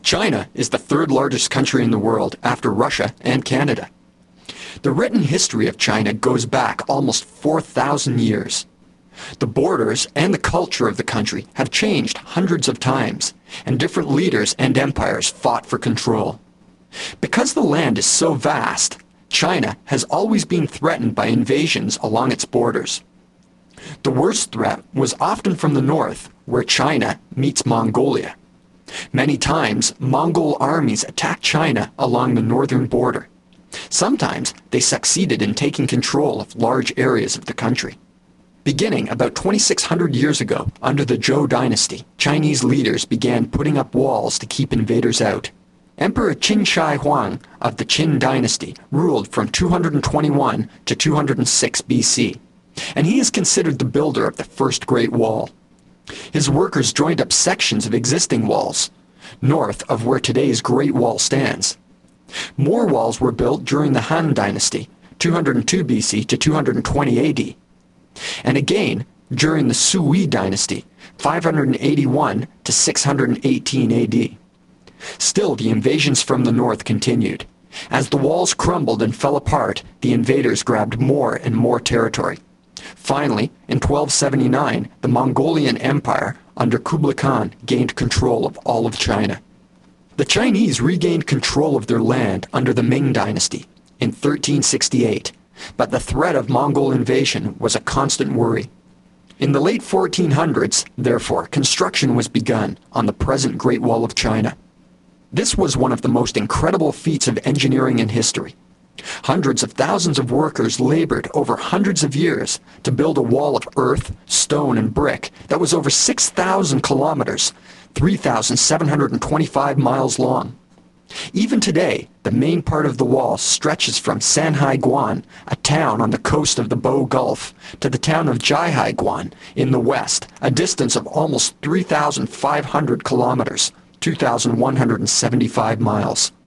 China is the third largest country in the world after Russia and Canada. The written history of China goes back almost 4,000 years. The borders and the culture of the country have changed hundreds of times, and different leaders and empires fought for control. Because the land is so vast, China has always been threatened by invasions along its borders. The worst threat was often from the north, where China meets Mongolia. Many times, Mongol armies attacked China along the northern border. Sometimes they succeeded in taking control of large areas of the country. Beginning about 2,600 years ago, under the Zhou dynasty, Chinese leaders began putting up walls to keep invaders out. Emperor Qin Shi Huang of the Qin dynasty ruled from 221 to 206 BC, and he is considered the builder of the first Great Wall. His workers joined up sections of existing walls, north of where today's Great Wall stands. More walls were built during the Han Dynasty, 202 BC to 220 AD, and again during the Sui Dynasty, 581 to 618 AD. Still, the invasions from the north continued. As the walls crumbled and fell apart, the invaders grabbed more and more territory. Finally, in 1279, the Mongolian Empire under Kublai Khan gained control of all of China. The Chinese regained control of their land under the Ming Dynasty in 1368, but the threat of Mongol invasion was a constant worry. In the late 1400s, therefore, construction was begun on the present Great Wall of China. This was one of the most incredible feats of engineering in history. Hundreds of thousands of workers labored over hundreds of years to build a wall of earth, stone, and brick that was over 6,000 kilometers, 3,725 miles long. Even today, the main part of the wall stretches from Sanhaiguan, a town on the coast of the Bow Gulf, to the town of Jiahaiguan in the west, a distance of almost 3,500 kilometers, 2,175 miles.